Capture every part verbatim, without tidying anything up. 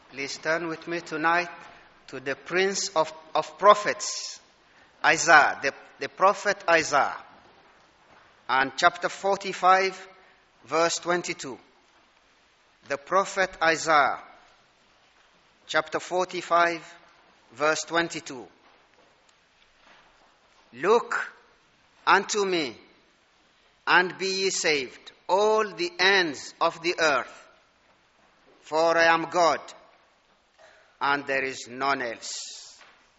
Please turn with me tonight to the Prince of, of Prophets, Isaiah, the, the prophet Isaiah, and chapter forty-five, verse twenty-two. The prophet Isaiah, chapter forty-five, verse twenty-two. Look unto me, and be ye saved, all the ends of the earth, for I am God, and there is none else.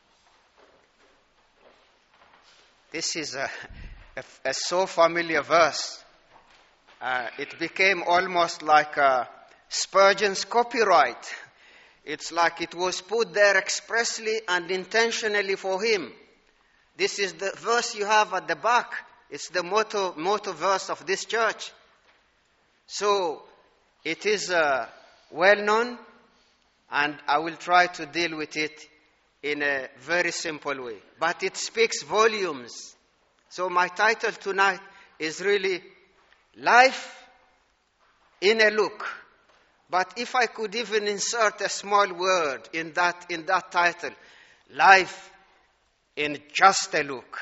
This is a, a, a so familiar verse. Uh, it became almost like a Spurgeon's copyright. It's like it was put there expressly and intentionally for him. This is the verse you have at the back. It's the motto, motto verse of this church. So it is uh, well known, and I will try to deal with it in a very simple way. But it speaks volumes. So my title tonight is really Life in a Look. But if I could even insert a small word in that, in that title, Life in Just a Look.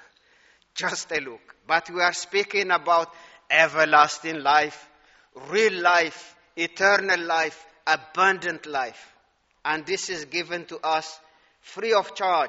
Just a look. But we are speaking about everlasting life, real life, eternal life, abundant life. And this is given to us free of charge.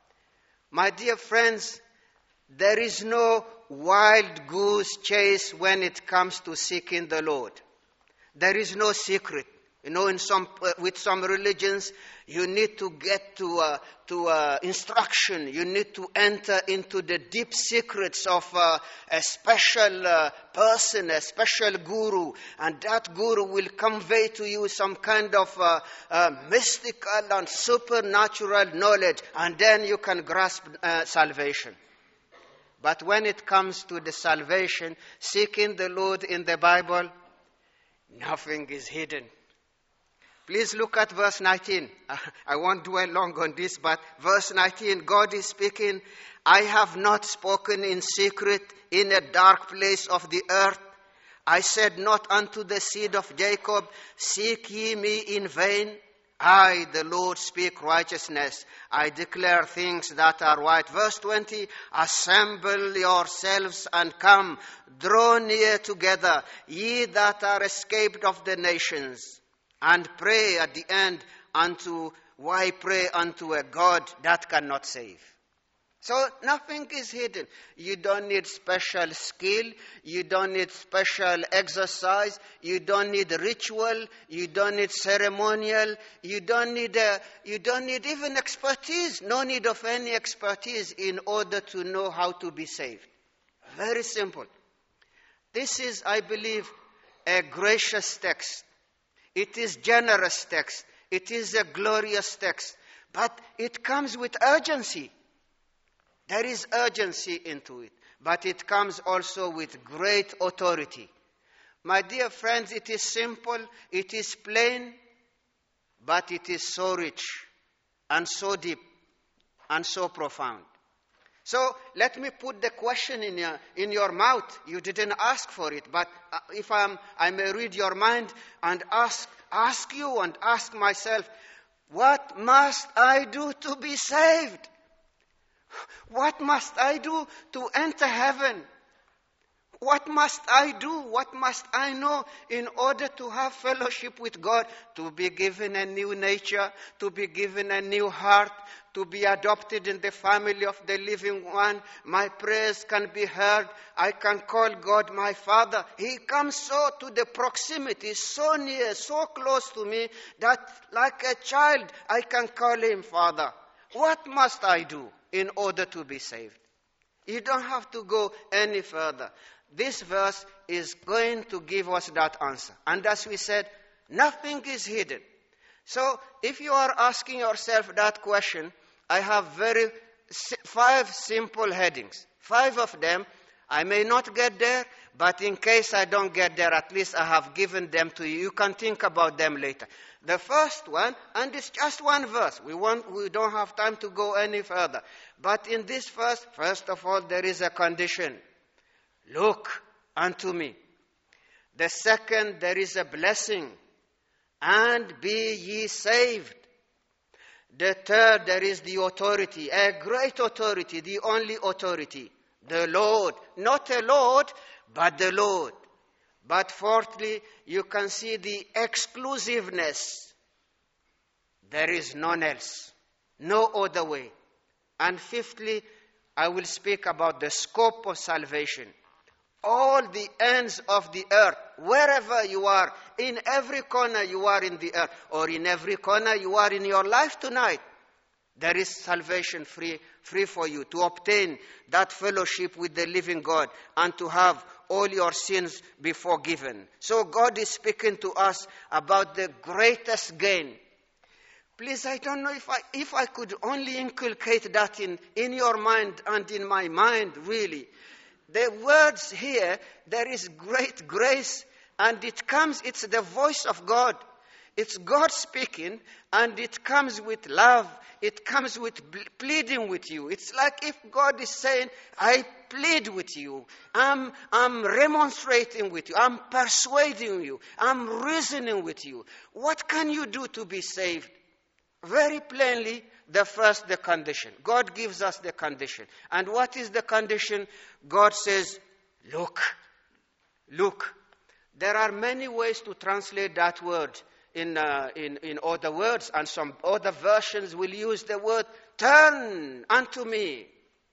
My dear friends, there is no wild goose chase when it comes to seeking the Lord. There is no secret. You know, in some uh, with some religions, you need to get to uh, to uh, instruction. You need to enter into the deep secrets of uh, a special uh, person, a special guru, and that guru will convey to you some kind of uh, uh, mystical and supernatural knowledge, and then you can grasp uh, salvation. But when it comes to the salvation, seeking the Lord in the Bible, nothing is hidden. Please look at verse nineteen. I won't dwell long on this, but verse nineteen, God is speaking, I have not spoken in secret in a dark place of the earth. I said not unto the seed of Jacob, seek ye me in vain. I, the Lord, speak righteousness. I declare things that are right. Verse twenty, assemble yourselves and come, draw near together, ye that are escaped of the nations. And pray at the end unto, why pray unto a God that cannot save? So nothing is hidden. You don't need special skill. You don't need special exercise. You don't need ritual. You don't need ceremonial. You don't need a, you don't need even expertise. No need of any expertise in order to know how to be saved. Very simple. This is, I believe, a gracious text. It is generous text. It is a glorious text. But it comes with urgency. There is urgency into it. But it comes also with great authority. My dear friends, it is simple, it is plain, but it is so rich and so deep and so profound. So let me put the question in your, in your mouth. You didn't ask for it, but if I'm, I may read your mind and ask, ask you and ask myself, what must I do to be saved? What must I do to enter heaven? What must I do? What must I know in order to have fellowship with God? To be given a new nature, to be given a new heart, to be adopted in the family of the living one. My prayers can be heard. I can call God my Father. He comes so to the proximity, so near, so close to me that like a child I can call him Father. What must I do in order to be saved? You don't have to go any further. This verse is going to give us that answer. And as we said, nothing is hidden. So if you are asking yourself that question, I have very five simple headings. Five of them, I may not get there, but in case I don't get there, at least I have given them to you. You can think about them later. The first one, and it's just one verse. We want, we don't have time to go any further. But in this verse, first of all, there is a condition. Look unto me. The second, there is a blessing. and be ye saved. The third, there is the authority, a great authority, the only authority, the Lord. Not a Lord, but the Lord. But fourthly, you can see the exclusiveness. There is none else, no other way. And fifthly, I will speak about the scope of salvation. All the ends of the earth, wherever you are, in every corner you are in the earth, or in every corner you are in your life tonight, there is salvation free, free for you to obtain that fellowship with the living God and to have all your sins be forgiven. So God is speaking to us about the greatest gain. Please, I don't know if I, if I could only inculcate that in, in your mind and in my mind, really. The words here, there is great grace, and it comes, it's the voice of God. It's God speaking, and it comes with love. It comes with pleading with you. It's like if God is saying, I plead with you. I'm, I'm remonstrating with you. I'm persuading you. I'm reasoning with you. What can you do to be saved? Very plainly, the first, the condition. God gives us the condition. And what is the condition? God says, look, look. There are many ways to translate that word in, uh, in, in other words, and some other versions will use the word, turn unto me,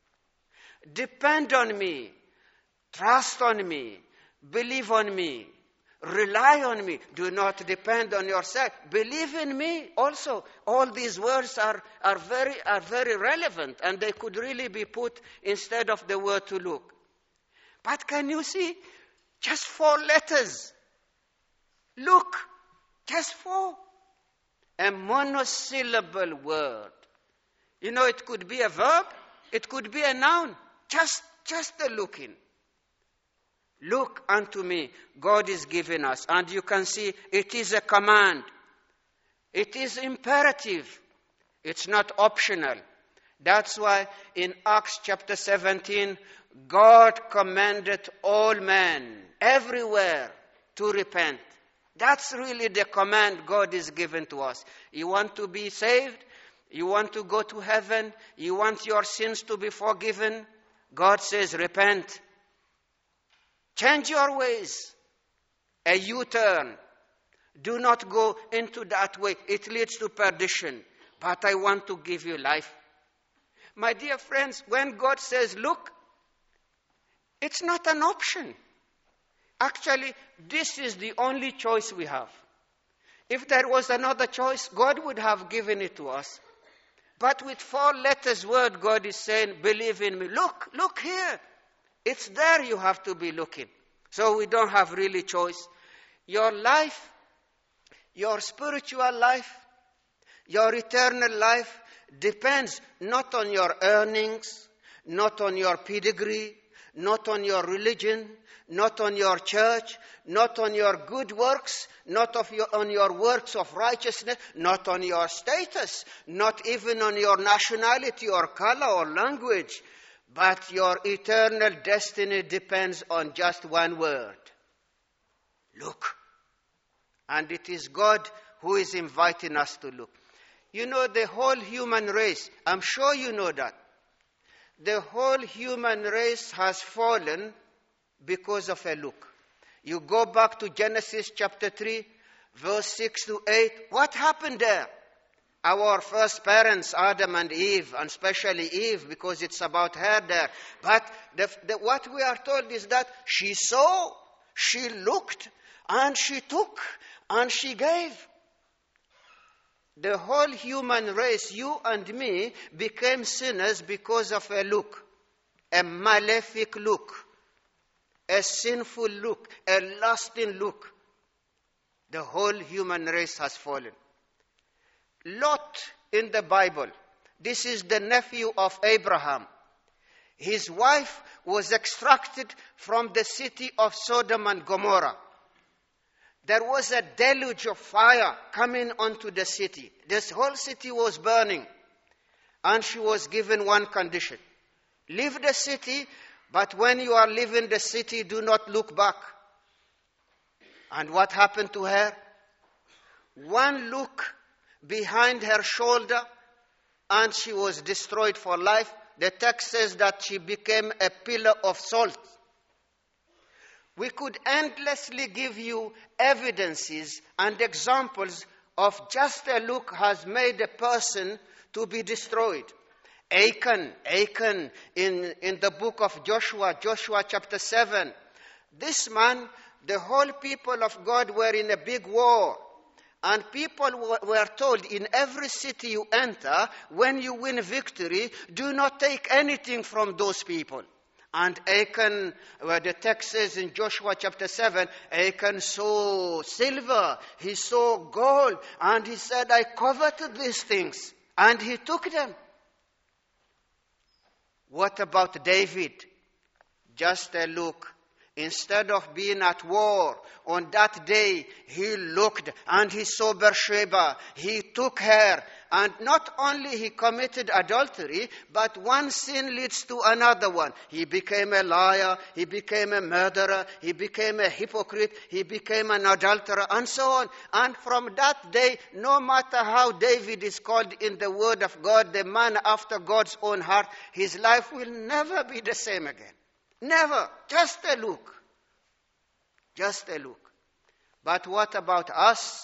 depend on me, trust on me, believe on me. Rely on me. Do not depend on yourself. Believe in me also. All these words are, are, very, are very relevant, and they could really be put instead of the word to look. But can you see? Just four letters. Look. Just four. A monosyllable word. You know, it could be a verb. It could be a noun. Just, just the looking. Look unto me, God is giving us. And you can see it is a command. It is imperative. It's not optional. That's why in Acts chapter seventeen, God commanded all men everywhere to repent. That's really the command God is giving to us. You want to be saved? You want to go to heaven? You want your sins to be forgiven? God says, repent. Change your ways. A U-turn. Do not go into that way. It leads to perdition. But I want to give you life. My dear friends, when God says, look, it's not an option. Actually, this is the only choice we have. If there was another choice, God would have given it to us. But with four letters word, God is saying, believe in me. Look, look here. It's there you have to be looking. So we don't have really choice. Your life, your spiritual life, your eternal life depends not on your earnings, not on your pedigree, not on your religion, not on your church, not on your good works, not of your, on your works of righteousness, not on your status, not even on your nationality or color or language. But your eternal destiny depends on just one word. Look. And it is God who is inviting us to look. You know, the whole human race, I'm sure you know that. The whole human race has fallen because of a look. You go back to Genesis chapter three, verse six to eight. What happened there? Our first parents, Adam and Eve, and especially Eve, because it's about her there. But the, the, what we are told is that she saw, she looked, and she took, and she gave. The whole human race, you and me, became sinners because of a look, a malefic look, a sinful look, a lusting look. The whole human race has fallen. Lot in the Bible, this is the nephew of Abraham. His wife was extracted from the city of Sodom and Gomorrah. There was a deluge of fire coming onto the city. This whole city was burning. And she was given one condition. Leave the city, but when you are leaving the city, do not look back. And what happened to her? one look behind her shoulder, and she was destroyed for life. The text says that she became a pillar of salt. We could endlessly give you evidences and examples of just a look has made a person to be destroyed. Achan, Achan in, in the book of Joshua, Joshua chapter seven. This man, the whole people of God were in a big war. And people were told, in every city you enter, when you win victory, do not take anything from those people. And Achan, where the text says in Joshua chapter seven, Achan saw silver, he saw gold, and he said, I coveted these things. And he took them. What about David? Just a look. Instead of being at war, on that day, he looked and he saw Bathsheba. He took her. And not only he committed adultery, but one sin leads to another one. He became a liar. He became a murderer. He became a hypocrite. He became an adulterer, and so on. And from that day, no matter how David is called in the Word of God, the man after God's own heart, his life will never be the same again. Never. Just a look. Just a look. But what about us?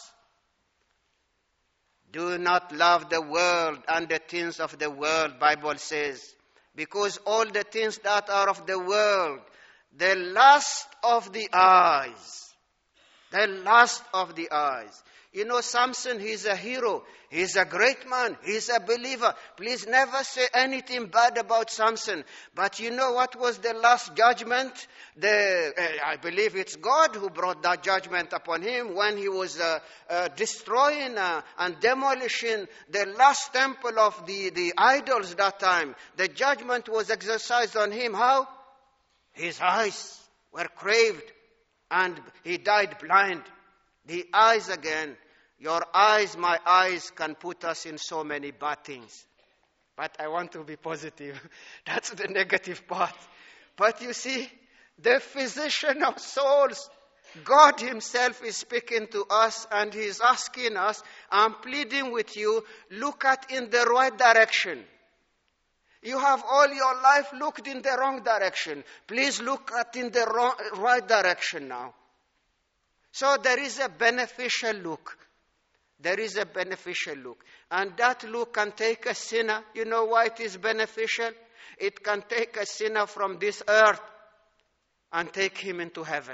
Do not love the world and the things of the world, Bible says. Because all the things that are of the world, the lust of the eyes. The lust of the eyes. You know, Samson, he's a hero. He's a great man. He's a believer. Please never say anything bad about Samson. But you know what was the last judgment? The, uh, I believe it's God who brought that judgment upon him when he was uh, uh, destroying uh, and demolishing the last temple of the, the idols that time. The judgment was exercised on him. How? His eyes were craved and he died blind. The eyes again. Your eyes, my eyes, can put us in so many bad things. But I want to be positive. That's the negative part. But you see, the physician of souls, God himself is speaking to us and he is asking us, I'm pleading with you, look at in the right direction. You have all your life looked in the wrong direction. Please look at in the wrong, right direction now. So there is a beneficial look. There is a beneficial look. And that look can take a sinner. You know why it is beneficial? It can take a sinner from this earth and take him into heaven.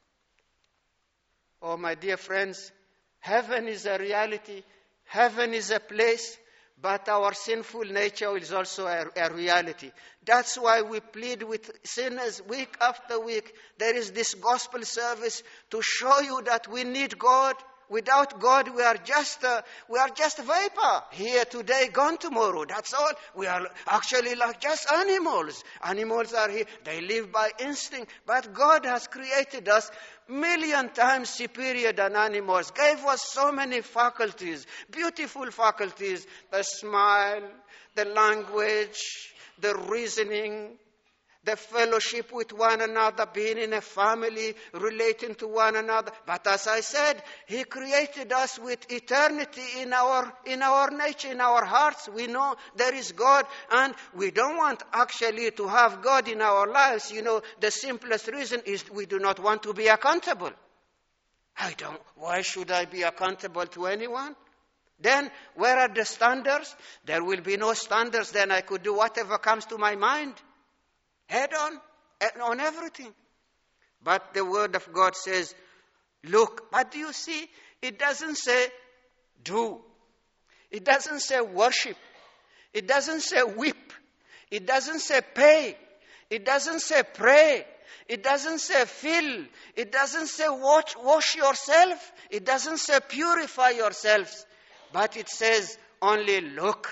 Oh, my dear friends, heaven is a reality. Heaven is a place. But our sinful nature is also a, a reality. That's why we plead with sinners week after week. There is this gospel service to show you that we need God. Without God, we are just uh, we are just vapor. Here today, gone tomorrow. That's all. We are actually like just animals. Animals are here. They live by instinct. But God has created us million times superior than animals. Gave us so many faculties, beautiful faculties. The smile, the language, the reasoning, the fellowship with one another, being in a family, relating to one another. But as I said, He created us with eternity in our in our nature, in our hearts. We know there is God, and we don't want actually to have God in our lives. You know, the simplest reason is we do not want to be accountable. I don't. Why should I be accountable to anyone? Then, where are the standards? There will be no standards. Then I could do whatever comes to my mind. Head on, on everything. But the Word of God says, look. But do you see, it doesn't say do. It doesn't say worship. It doesn't say weep. It doesn't say pay. It doesn't say pray. It doesn't say fill. It doesn't say wash, wash yourself. It doesn't say purify yourselves. But it says only look.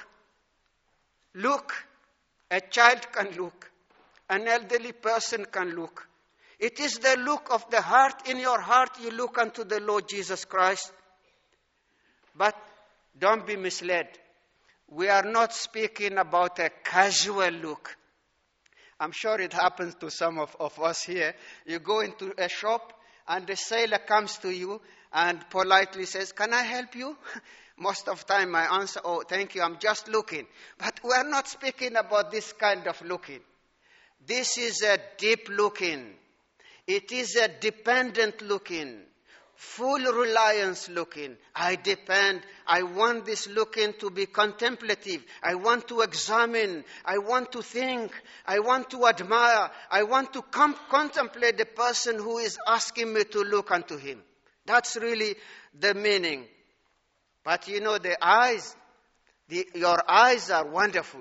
Look. A child can look. An elderly person can look. It is the look of the heart. In your heart, you look unto the Lord Jesus Christ. But don't be misled. We are not speaking about a casual look. I'm sure it happens to some of, of us here. You go into a shop and the sailor comes to you and politely says, "Can I help you?" Most of the time I answer, "Oh, thank you, I'm just looking." But we are not speaking about this kind of looking. This is a deep looking. It is a dependent looking. Full reliance looking. I depend. I want this looking to be contemplative. I want to examine. I want to think. I want to admire. I want to com- contemplate the person who is asking me to look unto him. That's really the meaning. But you know, the eyes, the, your eyes are wonderful.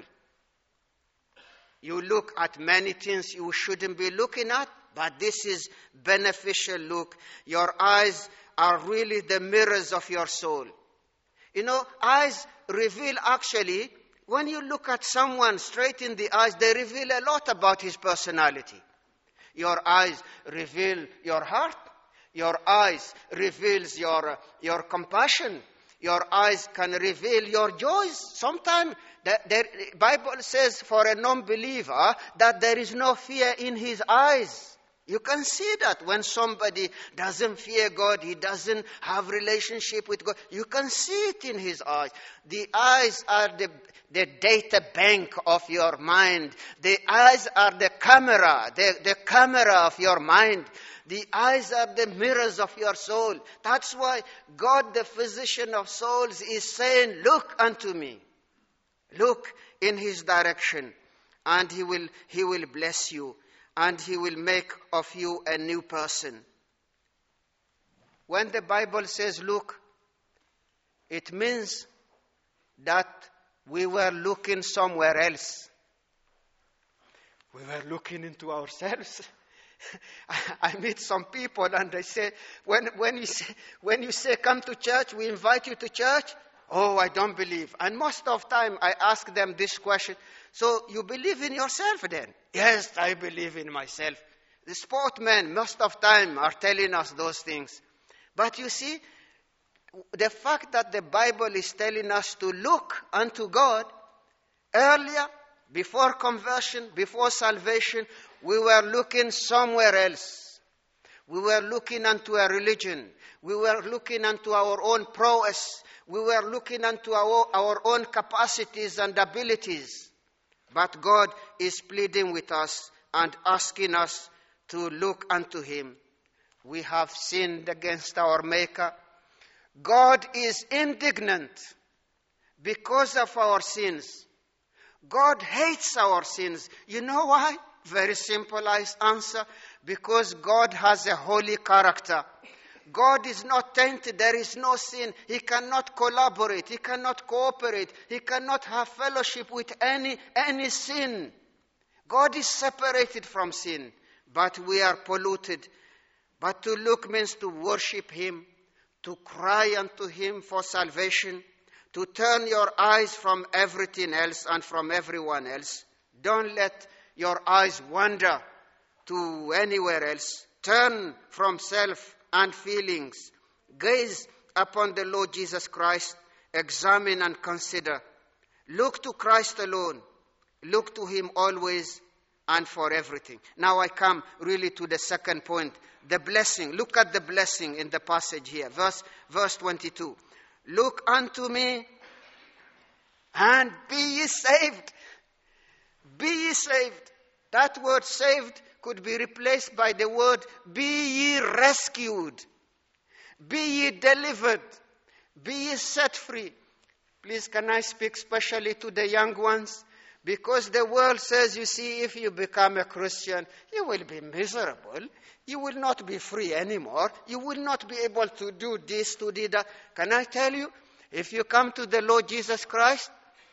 You look at many things you shouldn't be looking at, but this is beneficial look. Your eyes are really the mirrors of your soul. You know, eyes reveal actually, when you look at someone straight in the eyes, they reveal a lot about his personality. Your eyes reveal your heart. Your eyes reveals your, uh, your compassion. Your eyes can reveal your joys. Sometimes the, the Bible says for a non-believer that there is no fear in his eyes. You can see that when somebody doesn't fear God, he doesn't have relationship with God. You can see it in his eyes. The eyes are the, the data bank of your mind. The eyes are the camera, the, the camera of your mind. The eyes are the mirrors of your soul. That's why God, the physician of souls, is saying, "Look unto me." Look in his direction, and he will, he will bless you. And he will make of you a new person. When the Bible says look, it means that we were looking somewhere else. We were looking into ourselves. I meet some people and they say, when, when, you say, when you say come to church, we invite you to church. "Oh, I don't believe." And most of the time I ask them this question, "So you believe in yourself then?" "Yes, I believe in myself." The sportmen most of the time are telling us those things. But you see, the fact that the Bible is telling us to look unto God, earlier, before conversion, before salvation, we were looking somewhere else. We were looking unto a religion. We were looking unto our own prowess. We were looking unto our, our own capacities and abilities. But God is pleading with us and asking us to look unto him. We have sinned against our Maker. God is indignant because of our sins. God hates our sins. You know why? Very simple answer. Because God has a holy character. God is not tainted. There is no sin. He cannot collaborate. He cannot cooperate. He cannot have fellowship with any, any sin. God is separated from sin. But we are polluted. But to look means to worship him, to cry unto him for salvation, to turn your eyes from everything else and from everyone else. Don't let your eyes wander to anywhere else. Turn from self and feelings. Gaze upon the Lord Jesus Christ. Examine and consider. Look to Christ alone. Look to him always and for everything. Now I come really to the second point. The blessing. Look at the blessing in the passage here. Verse, verse twenty-two. Look unto me and be ye saved. Be ye saved. That word saved could be replaced by the word be ye rescued. Be ye delivered. Be ye set free. Please, can I speak specially to the young ones? Because the world says, you see, if you become a Christian, you will be miserable. You will not be free anymore. You will not be able to do this, to do that. Can I tell you, if you come to the Lord Jesus Christ,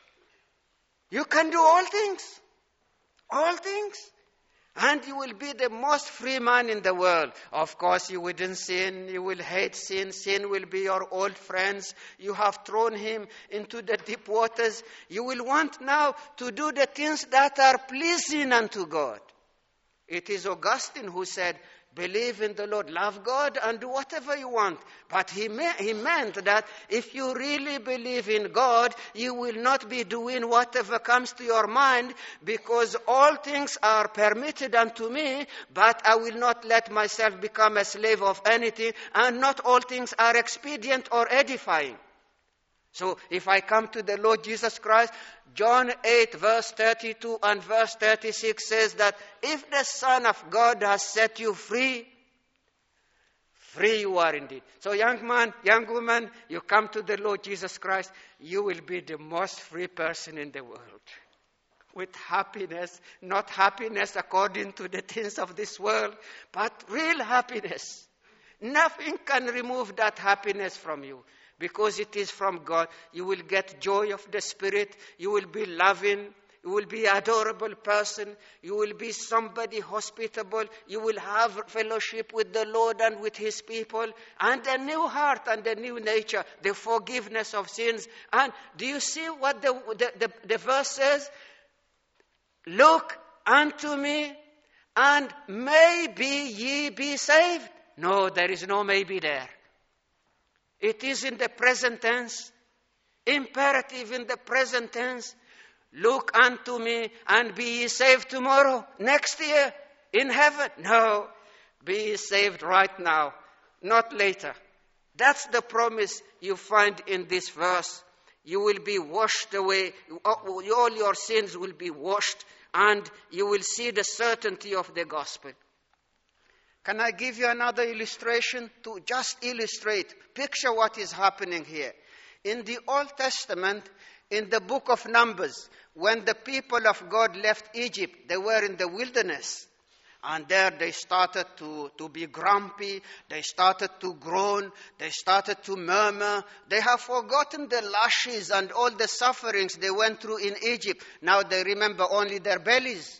you can do all things. All things. And you will be the most free man in the world. Of course, you wouldn't sin. You will hate sin. Sin will be your old friends. You have thrown him into the deep waters. You will want now to do the things that are pleasing unto God. It is Augustine who said, believe in the Lord, love God, and do whatever you want. But he, me- he meant that if you really believe in God, you will not be doing whatever comes to your mind, because all things are permitted unto me, but I will not let myself become a slave of anything, and not all things are expedient or edifying. So if I come to the Lord Jesus Christ, John eight verse thirty-two and verse thirty-six says that if the Son of God has set you free, free you are indeed. So young man, young woman, you come to the Lord Jesus Christ, you will be the most free person in the world. With happiness, not happiness according to the things of this world, but real happiness. Nothing can remove that happiness from you. Because it is from God. You will get joy of the Spirit. You will be loving. You will be an adorable person. You will be somebody hospitable. You will have fellowship with the Lord and with His people. And a new heart and a new nature. The forgiveness of sins. And do you see what the, the, the, the verse says? Look unto me, and maybe ye be saved. No, there is no maybe there. It is in the present tense, imperative in the present tense. Look unto me and be ye saved tomorrow, next year, in heaven. No, be ye saved right now, not later. That's the promise you find in this verse. You will be washed away, all your sins will be washed, and you will see the certainty of the gospel. Can I give you another illustration to just illustrate, picture what is happening here? In the Old Testament, in the book of Numbers, when the people of God left Egypt, they were in the wilderness. And there they started to, to be grumpy, they started to groan, they started to murmur. They have forgotten the lashes and all the sufferings they went through in Egypt. Now they remember only their bellies.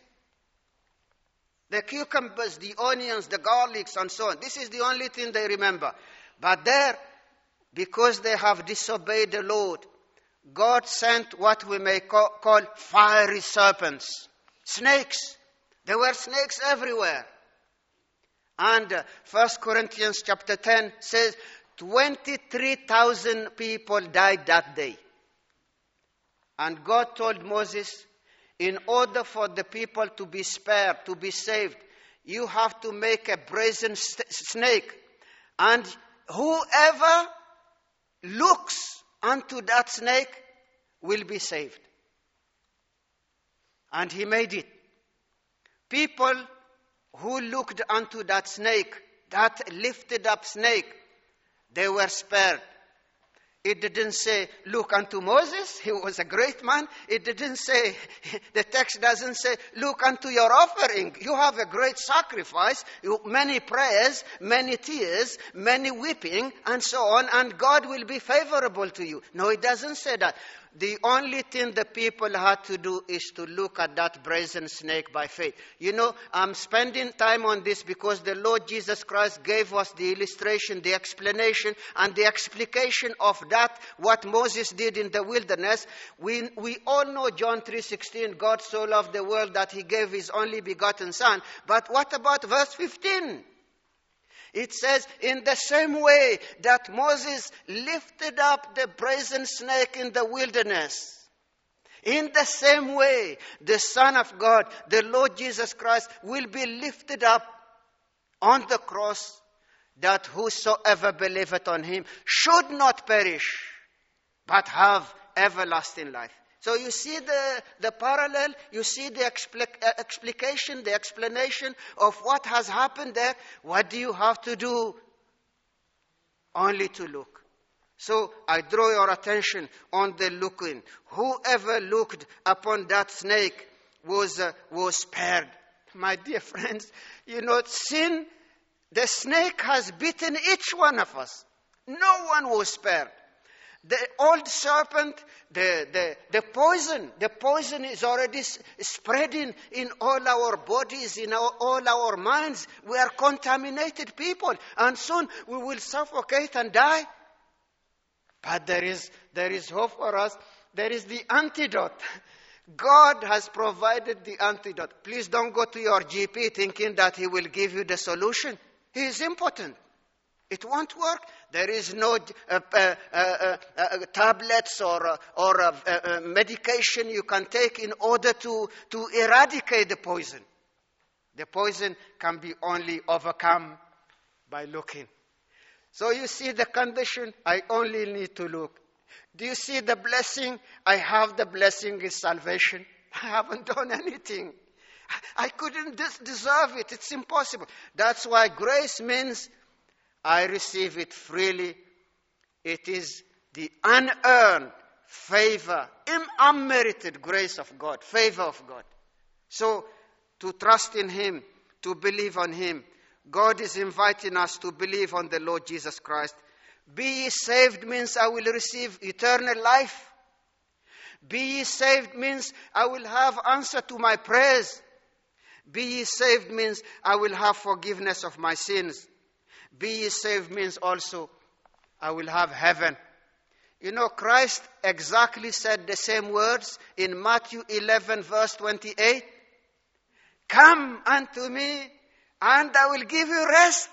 The cucumbers, the onions, the garlics, and so on. This is the only thing they remember. But there, because they have disobeyed the Lord, God sent what we may call, call fiery serpents, snakes. There were snakes everywhere. And uh, First Corinthians chapter ten says, twenty-three thousand people died that day. And God told Moses, in order for the people to be spared, to be saved, you have to make a brazen st- snake. And whoever looks unto that snake will be saved. And he made it. People who looked unto that snake, that lifted up snake, they were spared. It didn't say, look unto Moses, he was a great man. It didn't say, the text doesn't say, look unto your offering. You have a great sacrifice, you, many prayers, many tears, many weeping, and so on, and God will be favorable to you. No, it doesn't say that. The only thing the people had to do is to look at that brazen snake by faith. You know, I'm spending time on this because the Lord Jesus Christ gave us the illustration, the explanation, and the explication of that, what Moses did in the wilderness. We, we all know John three sixteen, God so loved the world that He gave His only begotten Son. But what about verse fifteen? It says, in the same way that Moses lifted up the brazen snake in the wilderness, in the same way, the Son of God, the Lord Jesus Christ, will be lifted up on the cross, that whosoever believeth on Him should not perish, but have everlasting life. So you see the, the parallel, you see the expl- explication, the explanation of what has happened there. What do you have to do? Only to look. So I draw your attention on the looking. Whoever looked upon that snake was, uh, was spared. My dear friends, you know, sin, the snake has bitten each one of us. No one was spared. The old serpent, the, the, the poison, the poison is already s- spreading in all our bodies, in our, all our minds. We are contaminated people, and soon we will suffocate and die. But there is, there is hope for us. There is the antidote. God has provided the antidote. Please don't go to your G P thinking that he will give you the solution. He is impotent. It won't work. There is no uh, uh, uh, uh, tablets or, uh, or uh, uh, medication you can take in order to, to eradicate the poison. The poison can be only overcome by looking. So you see the condition, I only need to look. Do you see the blessing? I have the blessing is salvation. I haven't done anything. I couldn't des- deserve it. It's impossible. That's why grace means I receive it freely. It is the unearned favor, unmerited grace of God, favor of God. So to trust in Him, to believe on Him, God is inviting us to believe on the Lord Jesus Christ. Be ye saved means I will receive eternal life. Be ye saved means I will have answer to my prayers. Be ye saved means I will have forgiveness of my sins. Be ye saved means also I will have heaven. You know, Christ exactly said the same words in Matthew eleven verse twenty-eight. Come unto me and I will give you rest.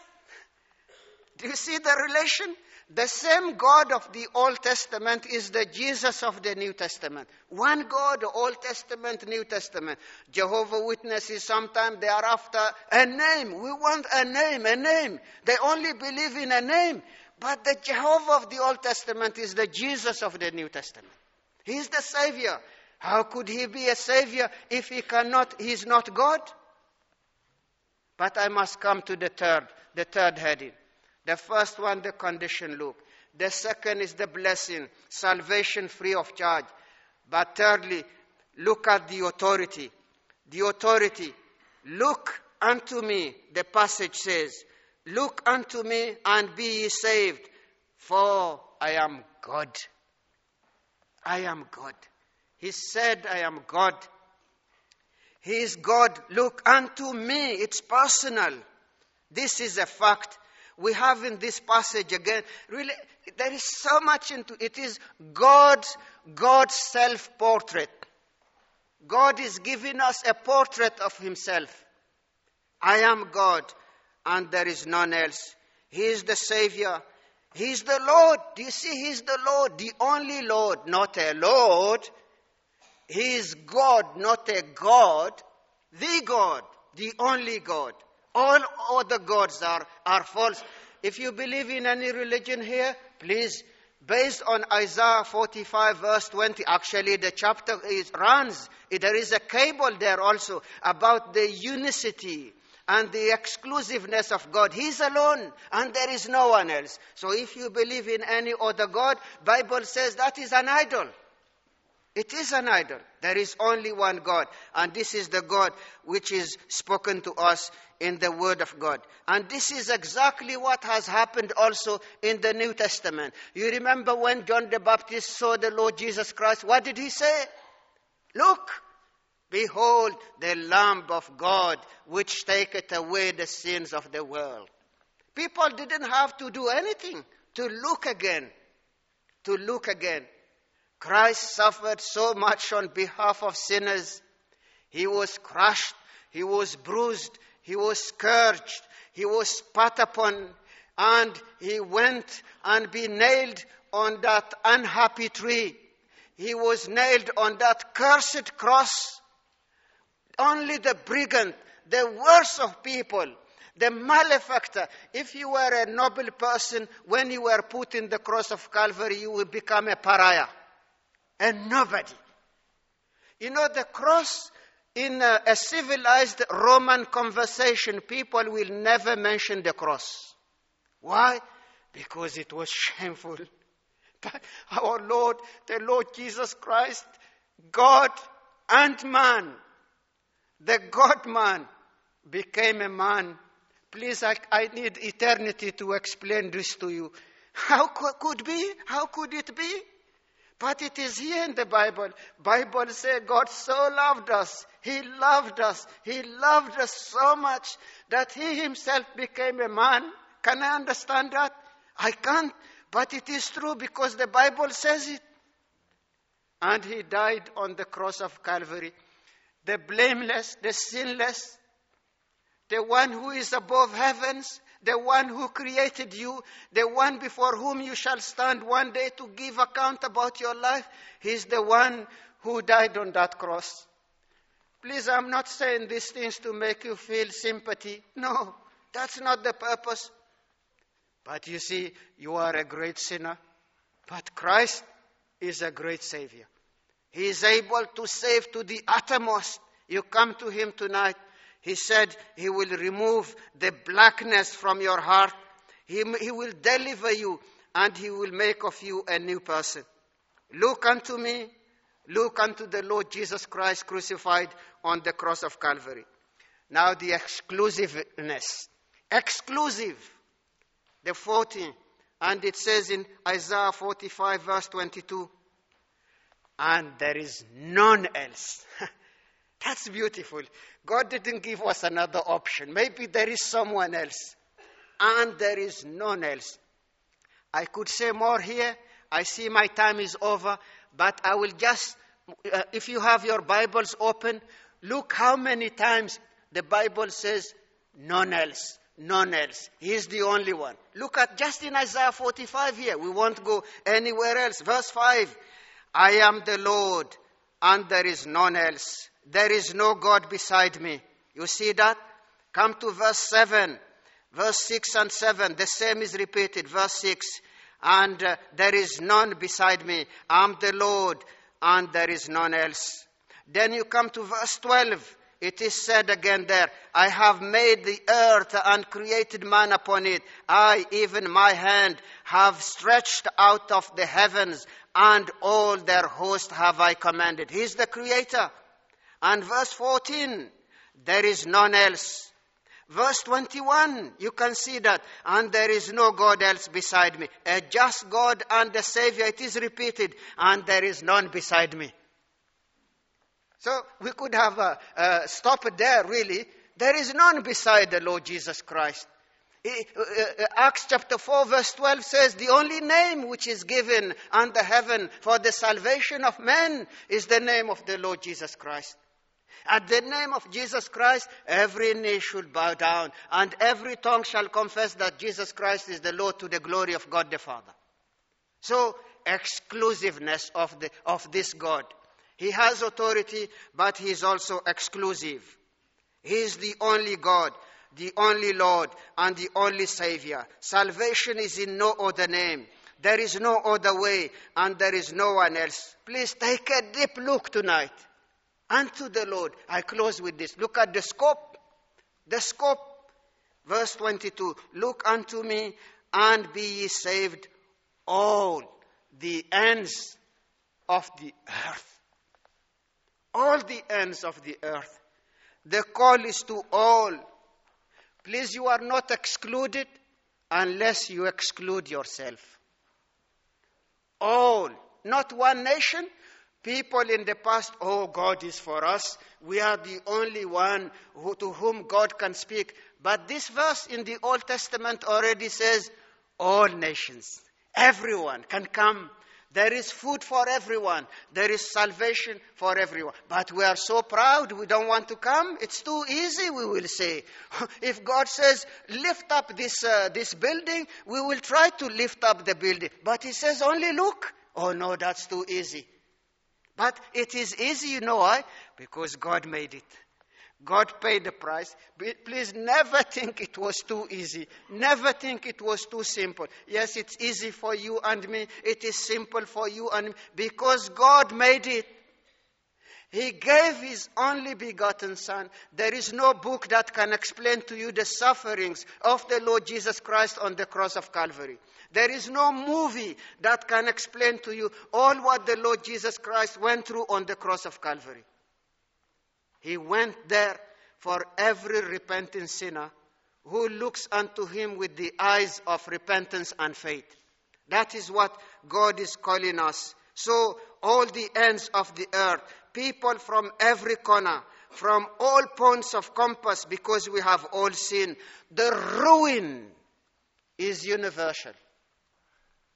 Do you see the relation? The same God of the Old Testament is the Jesus of the New Testament. One God, Old Testament, New Testament. Jehovah's Witnesses, sometimes they are after a name. We want a name, a name. They only believe in a name. But the Jehovah of the Old Testament is the Jesus of the New Testament. He is the Savior. How could He be a Savior if He cannot, He is not God? But I must come to the third, the third heading. The first one, the condition, look. The second is the blessing, salvation free of charge. But thirdly, look at the authority. The authority, look unto me, the passage says, look unto me and be ye saved, for I am God. I am God. He said, I am God. He is God. Look unto me. It's personal. This is a fact. We have in this passage again, really, there is so much into it. It is God's, God's self-portrait. God is giving us a portrait of Himself. I am God, and there is none else. He is the Savior. He is the Lord. Do you see? He is the Lord, the only Lord, not a Lord. He is God, not a God. The God, the only God. All other gods are, are false. If you believe in any religion here, please, based on Isaiah forty-five verse twenty, actually the chapter is, runs, there is a cable there also about the unicity and the exclusiveness of God. He's alone and there is no one else. So if you believe in any other God, Bible says that is an idol. It is an idol. There is only one God. And this is the God which is spoken to us in the Word of God. And this is exactly what has happened also in the New Testament. You remember when John the Baptist saw the Lord Jesus Christ, what did he say? Look, behold the Lamb of God which taketh away the sins of the world. People didn't have to do anything to look again. To look again. Christ suffered so much on behalf of sinners. He was crushed, He was bruised, He was scourged, He was spat upon, and He went and be nailed on that unhappy tree. He was nailed on that cursed cross. Only the brigand, the worst of people, the malefactor. If you were a noble person, when you were put in the cross of Calvary, you would become a pariah. And nobody. You know, the cross, in a, a civilized Roman conversation, people will never mention the cross. Why? Because it was shameful. But our Lord, the Lord Jesus Christ, God and man, the God-man, became a man. Please, I, I need eternity to explain this to you. How could, could be? How could it be? But it is here in the Bible. Bible says God so loved us. He loved us. He loved us so much that He Himself became a man. Can I understand that? I can't. But it is true because the Bible says it. And he died on the cross of Calvary. The blameless, the sinless, the one who is above heavens, the one who created you, the one before whom you shall stand one day to give account about your life. He's the one who died on that cross. Please, I'm not saying these things to make you feel sympathy. No, that's not the purpose. But you see, you are a great sinner. But Christ is a great Savior. He is able to save to the uttermost. You come to Him tonight. He said He will remove the blackness from your heart. He, he will deliver you, and He will make of you a new person. Look unto me. Look unto the Lord Jesus Christ crucified on the cross of Calvary. Now the exclusiveness. Exclusive. The fourteen. And it says in Isaiah forty-five verse twenty-two, and there is none else. That's beautiful. God didn't give us another option. Maybe there is someone else. And there is none else. I could say more here. I see my time is over. But I will just, uh, if you have your Bibles open, look how many times the Bible says, none else, none else. He is the only one. Look at just in Isaiah forty-five here. We won't go anywhere else. Verse five, I am the Lord, and there is none else. There is no God beside me. You see that? Come to verse seven. Verse six and seven. The same is repeated. Verse six. And uh, there is none beside me. I am the Lord, and there is none else. Then you come to verse twelve. It is said again there, I have made the earth and created man upon it. I, even my hand, have stretched out of the heavens, and all their host have I commanded. He is the creator. And verse fourteen, there is none else. Verse twenty-one, you can see that. And there is no God else beside me. A just God and a Savior, it is repeated. And there is none beside me. So we could have a, a stop there, really. There is none beside the Lord Jesus Christ. He, uh, Acts chapter four verse twelve says, the only name which is given under heaven for the salvation of men is the name of the Lord Jesus Christ. At the name of Jesus Christ, every knee should bow down, and every tongue shall confess that Jesus Christ is the Lord, to the glory of God the Father. So, exclusiveness of the of this God. He has authority, but He is also exclusive. He is the only God, the only Lord, and the only Savior. Salvation is in no other name. There is no other way, and there is no one else. Please take a deep look tonight unto the Lord. I close with this. Look at the scope. The scope. Verse twenty-two. Look unto me, and be ye saved, all the ends of the earth. All the ends of the earth. The call is to all. Please, you are not excluded unless you exclude yourself. All. Not one nation. People in the past, oh, God is for us. We are the only one who, to whom God can speak. But this verse in the Old Testament already says, all nations, everyone can come. There is food for everyone. There is salvation for everyone. But we are so proud, we don't want to come. It's too easy, we will say. If God says, lift up this, uh, this building, we will try to lift up the building. But He says, only look. Oh no, that's too easy. But it is easy, you know why? Because God made it. God paid the price. Please never think it was too easy. Never think it was too simple. Yes, it's easy for you and me. It is simple for you and me. Because God made it. He gave His only begotten Son. There is no book that can explain to you the sufferings of the Lord Jesus Christ on the cross of Calvary. There is no movie that can explain to you all what the Lord Jesus Christ went through on the cross of Calvary. He went there for every repentant sinner who looks unto Him with the eyes of repentance and faith. That is what God is calling us. So, all the ends of the earth, people from every corner, from all points of compass, because we have all sinned, the ruin is universal.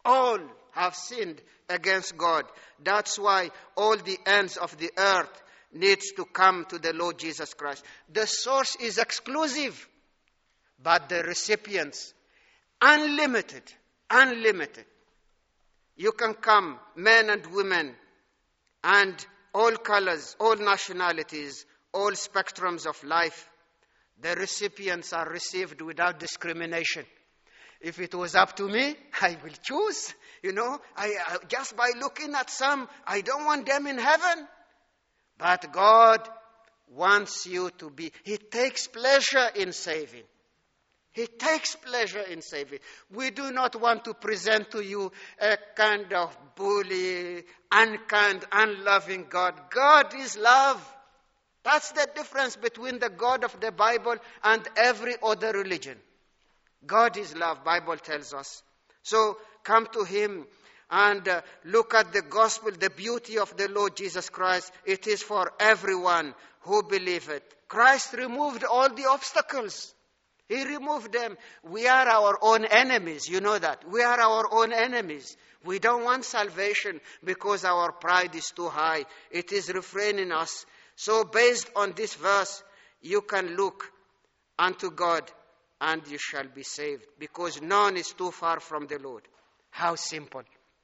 All have sinned against God. That's why all the ends of the earth needs to come to the Lord Jesus Christ. The source is exclusive, but the recipients, unlimited, unlimited. You can come, men and women, and all colors, all nationalities, all spectrums of life. The recipients are received without discrimination. If it was up to me, I will choose. You know, I, I, just by looking at some, I don't want them in heaven. But God wants you to be. He takes pleasure in saving. He takes pleasure in saving. We do not want to present to you a kind of bully, unkind, unloving God. God is love. That's the difference between the God of the Bible and every other religion. God is love, Bible tells us. So come to Him and uh, look at the gospel, the beauty of the Lord Jesus Christ. It is for everyone who believeth. Christ removed all the obstacles. He removed them. We are our own enemies. You know that. We are our own enemies. We don't want salvation because our pride is too high. It is refraining us. So based on this verse, you can look unto God and you shall be saved, because none is too far from the Lord. How simple.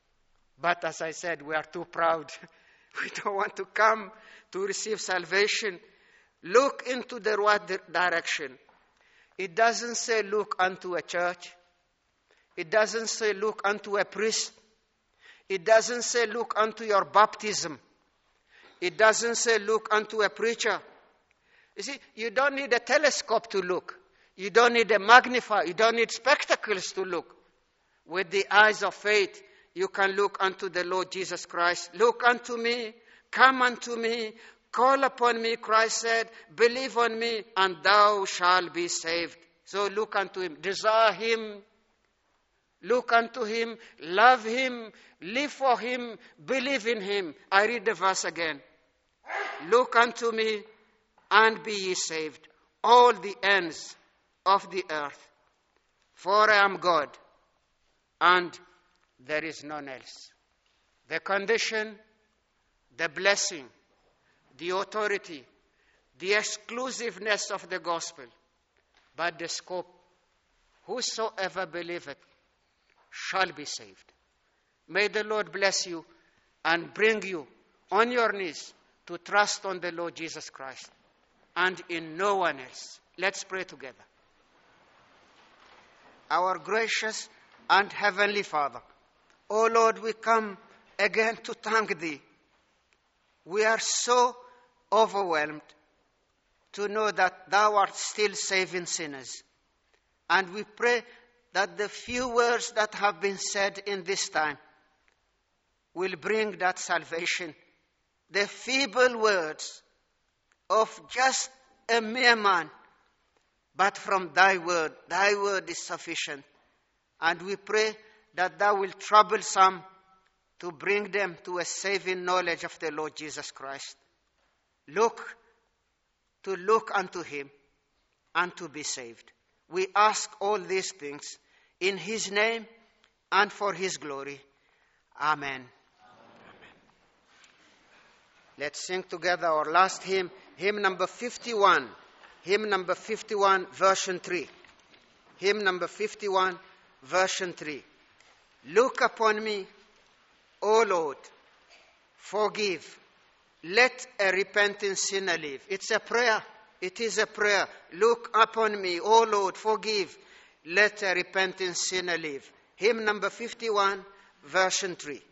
But as I said, we are too proud. We don't want to come to receive salvation. Look into the right direction. It doesn't say look unto a church. It doesn't say look unto a priest. It doesn't say look unto your baptism. It doesn't say look unto a preacher. You see, you don't need a telescope to look. You don't need a magnifier. You don't need spectacles to look. With the eyes of faith, you can look unto the Lord Jesus Christ. Look unto me. Come unto me. Call upon me, Christ said. Believe on me, and thou shalt be saved. So look unto Him. Desire Him. Look unto Him. Love Him. Live for Him. Believe in Him. I read the verse again. Look unto me, and be ye saved, all the ends of the earth. For I am God, and there is none else. The condition, the blessing, the authority, the exclusiveness of the gospel, but the scope, whosoever believeth shall be saved. May the Lord bless you and bring you on your knees to trust on the Lord Jesus Christ and in no one else. Let's pray together. Our gracious and heavenly Father, O Lord, we come again to thank Thee. We are so overwhelmed to know that Thou art still saving sinners. And we pray that the few words that have been said in this time will bring that salvation. The feeble words of just a mere man, but from Thy word, Thy word is sufficient. And we pray that Thou will trouble some to bring them to a saving knowledge of the Lord Jesus Christ. Look, to look unto Him and to be saved. We ask all these things in His name and for His glory. Amen. Amen. Let's sing together our last hymn, hymn number fifty-one. Hymn number fifty-one, version three. Hymn number fifty-one, version three. Look upon me, O Lord, forgive. Let a repentant sinner live. It's a prayer. It is a prayer. Look upon me, O Lord, forgive. Let a repentant sinner live. Hymn number fifty-one, version three.